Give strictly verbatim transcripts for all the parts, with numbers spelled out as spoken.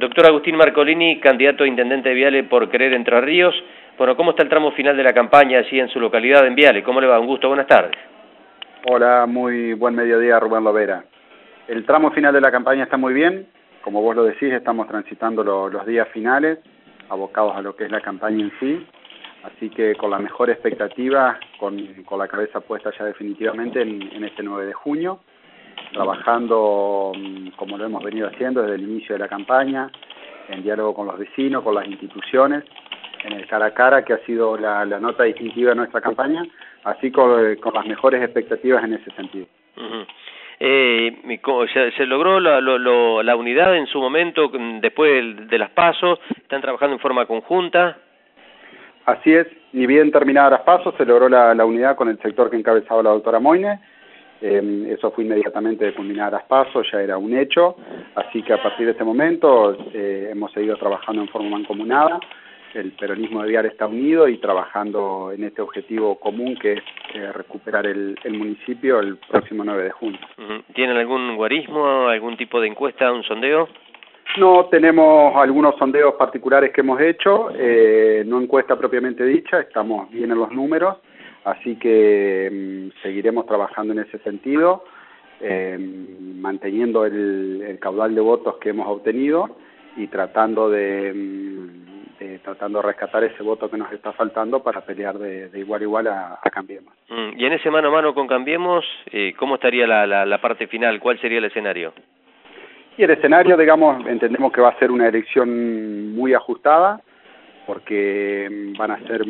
Doctor Agustín Marcolini, candidato a intendente de Viale por Querer Entre Ríos. Bueno, ¿cómo está el tramo final de la campaña allí en su localidad en Viale? ¿Cómo le va? Un gusto, buenas tardes. Hola, muy buen mediodía, Rubén Lovera. El tramo final de la campaña está muy bien. Como vos lo decís, estamos transitando lo, los días finales, abocados a lo que es la campaña en sí. Así que con la mejor expectativa, con, con la cabeza puesta ya definitivamente en, en este nueve de junio, trabajando como lo hemos venido haciendo desde el inicio de la campaña, en diálogo con los vecinos, con las instituciones, en el cara a cara, que ha sido la, la nota distintiva de nuestra campaña, así con, con las mejores expectativas en ese sentido. Uh-huh. eh, se, se logró la, lo, lo, la unidad en su momento, después de, de las PASO, están trabajando en forma conjunta. Así es, ni bien terminadas las PASO, se logró la, la unidad con el sector que encabezaba la doctora Moine. Eh, eso fue inmediatamente de culminar las PASO, ya era un hecho, así que a partir de ese momento eh, hemos seguido trabajando en forma mancomunada. El peronismo de Viale está unido y trabajando en este objetivo común que es eh, recuperar el, el municipio el próximo nueve de junio. ¿Tienen algún guarismo, algún tipo de encuesta, un sondeo? No, tenemos algunos sondeos particulares que hemos hecho, eh, no encuesta propiamente dicha, estamos bien en los números, así que mmm, seguiremos trabajando en ese sentido, eh, manteniendo el, el caudal de votos que hemos obtenido y tratando de... Mmm, Eh, tratando de rescatar ese voto que nos está faltando para pelear de, de igual a igual a, a Cambiemos. Mm, y en ese mano a mano con Cambiemos, eh, ¿cómo estaría la, la, la parte final? ¿Cuál sería el escenario? Y el escenario, digamos, entendemos que va a ser una elección muy ajustada, porque van a ser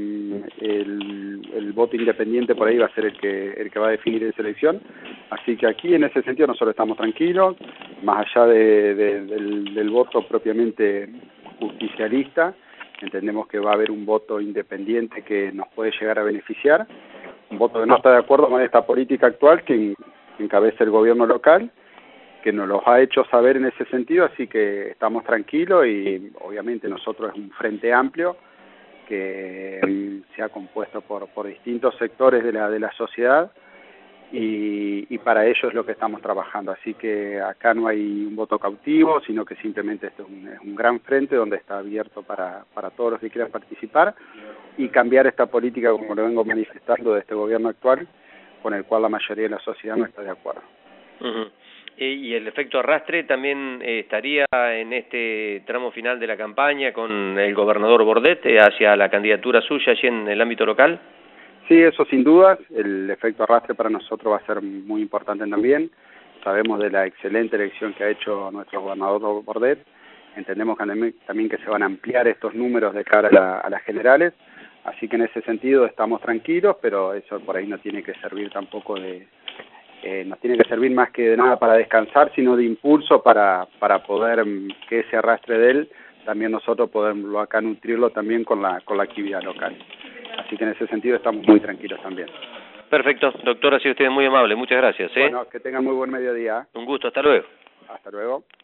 el, el voto independiente por ahí va a ser el que el que va a definir esa elección, así que aquí en ese sentido nosotros estamos tranquilos, más allá de, de, del, del voto propiamente justicialista, entendemos que va a haber un voto independiente que nos puede llegar a beneficiar, un voto que no está de acuerdo con esta política actual que encabeza el gobierno local, que nos los ha hecho saber en ese sentido, así que estamos tranquilos y obviamente nosotros es un frente amplio que se ha compuesto por, por distintos sectores de la, de la sociedad y, y para ello es lo que estamos trabajando, así que acá no hay un voto cautivo, sino que simplemente este es un, es un gran frente donde está abierto para, para todos los que quieran participar y cambiar esta política como lo vengo manifestando de este gobierno actual, con el cual la mayoría de la sociedad no está de acuerdo. Uh-huh. ¿Y el efecto arrastre también eh, estaría en este tramo final de la campaña con el gobernador Bordet hacia la candidatura suya allí en el ámbito local? Sí, eso sin dudas. El efecto arrastre para nosotros va a ser muy importante también. Sabemos de la excelente elección que ha hecho nuestro gobernador Bordet. Entendemos que también que se van a ampliar estos números de cara a, la, a las generales. Así que en ese sentido estamos tranquilos, pero eso por ahí no tiene que servir tampoco de... Eh, nos tiene que servir más que de nada para descansar, sino de impulso para, para poder que ese arrastre de él, también nosotros podemos acá nutrirlo también con la, con la actividad local. Así que en ese sentido estamos muy tranquilos también. Perfecto, doctor, ha sido usted muy amable, muchas gracias. ¿eh? Bueno, que tengan muy buen mediodía. Un gusto, hasta luego. Hasta luego.